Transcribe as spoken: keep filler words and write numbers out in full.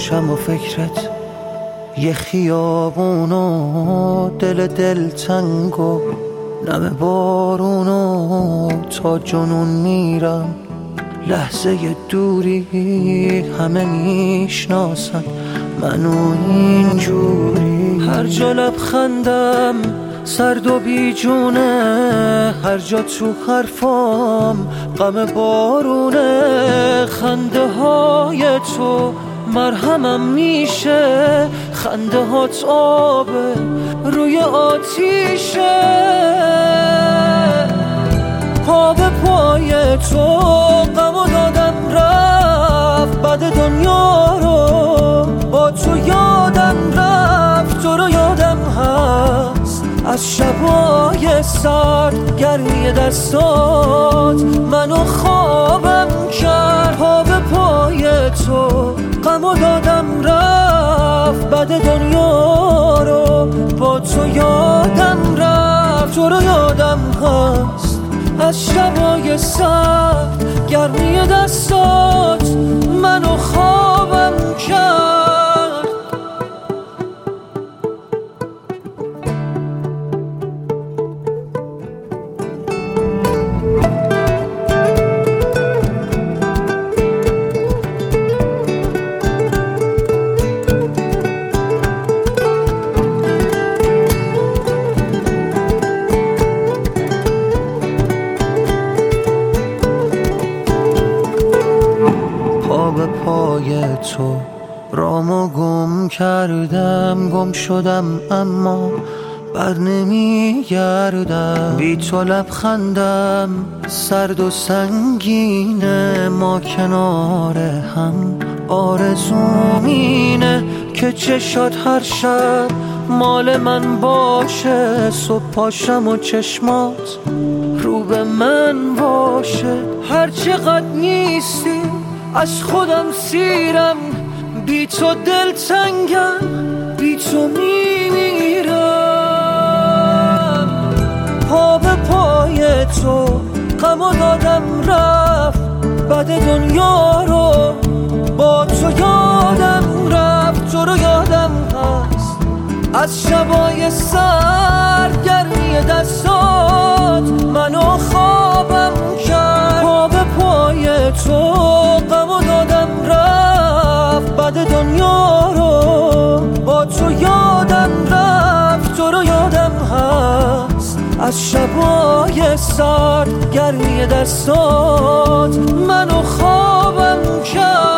باشم و فکرت یه خیابونو دل دل تنگو نم بارونو تا جنون میرم لحظه دوری همه میشناسن منو اینجوری هر جا لبخندم سرد و بیجونه هر جا تو حرفام غم بارونه خنده های تو مرهمم میشه خنده هات آبه روی آتیشه پا به پای تو غمو دادم رفت بعد دنیا رو با تو یادم رفت تو رو یادم هست از شبای سرد گرمی دستات منو خوابم کرد پا به پای تو غمو دادم رفت بعد دنیا رو با تو یادم رفت تو رو یادم هست از شبای سرد گرمی دستات منو خوابم کرد به پای تو رامو گم کردم گم شدم اما بر نمیگردم بی تو لبخندم سرد و سنگینه ما کنار هم آرزوم اینه که چشات هر شب مال من باشه صبح پاشم و چشمات رو به من باشه هر چقدر نیستی از خودم سیرم بی تو دل تنگم بی تو میمیرم پا به پای تو غمو دادم رفت بعد دنیا رو با تو یادم رفت تو رو یادم هست از شبای سرد گرمی دستات منو خوابم کرد پا به پای تو غمو دادم رفت بعد دنیا رو با تو یادم رفت تو رو یادم هست از شبای سرد گرمی دستات منو خوابم کرد